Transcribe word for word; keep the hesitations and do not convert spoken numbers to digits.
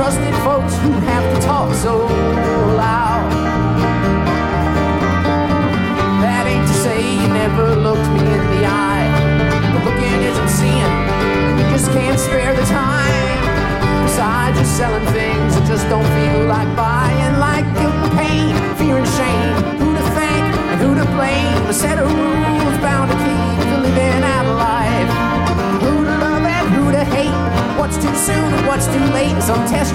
trusted folks who have to talk so loud. That ain't to say you never looked me in the eye, but looking isn't seeing, you just can't spare the time. Besides, you're selling things that just don't feel like buying, like guilt and pain, fear and shame, who to thank and who to blame, a set of rules bound to keep you living out of life. Who to love and who to hate, what's too soon and what's too late, some test